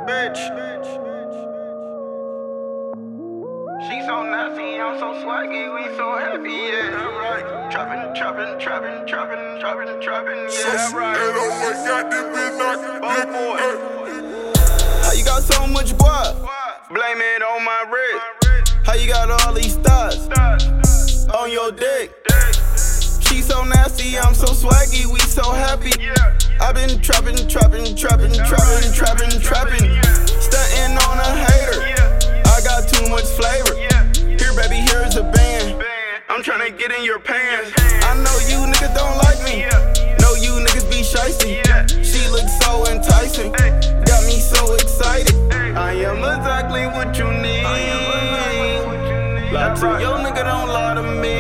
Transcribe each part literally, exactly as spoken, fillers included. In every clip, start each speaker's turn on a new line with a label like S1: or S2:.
S1: bitch. She so nasty, I'm so swaggy, we so happy, yeah. Alright, trappin', trappin', trappin', trappin', trappin', trappin', yeah. Right. Oh boy. How you got so much guap? Blame it on my wrist. How you got all these stars on your dick? She so nasty, I'm so swaggy, we so happy. I been trappin', trappin', trappin', trappin', trappin', trappin', stuntin' on a hater. I got too much flavor. Here, baby, here's a band. I'm tryna get in your pants. I know you niggas don't like me. Know you niggas be shicey. She looks so enticing, got me so excited. I am exactly what you need. Lie to your nigga, don't lie to me.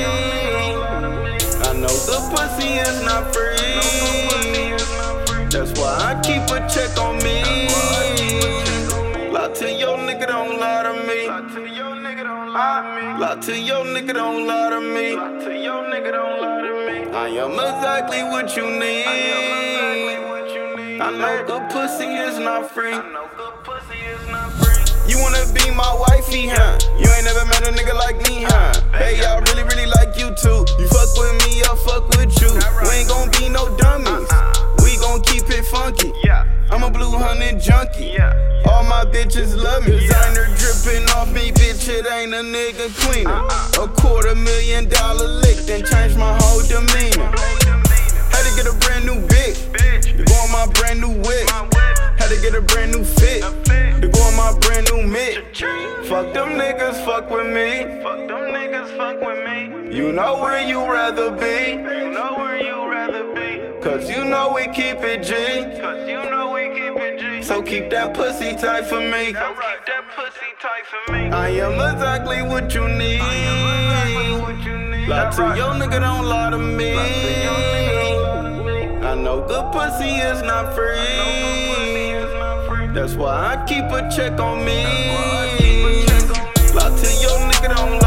S1: I know the pussy is not free. That's why I keep a check on me. Lie to your nigga, don't lie to me. Lie to your nigga, don't lie to me. Lie to your nigga, don't lie to me. Lie to your nigga, don't lie to me. I am exactly what you need. I know the pussy is not free. I know the pussy is not free. You wanna be my wifey, huh? You ain't never met a nigga like me, huh? Hey, I really, really like you too. You fuck with me, I fuck with you. We ain't gon' be no dummies. We gon' keep it funky. I'm a blue honey junkie. All my bitches love me. Designer dripping off me, bitch, it ain't a nigga cleaner. A quarter million dollar lick, then change my whole demeanor. Had to get a brand new bitch to go on my brand new whip. Had to get a brand new fit to go on my brand new mitt. Fuck them niggas, fuck with me. Fuck them niggas, fuck with me. You know where you rather be. You know where you rather be. Cause you know we keep it G. Cause you know we keep it G. So keep that pussy tight for me. So keep that pussy tight for me. I am exactly what you need. Lie to your nigga, don't lie to me. I know good pussy is not free. That's why I keep a check on me. Lie to your nigga, don't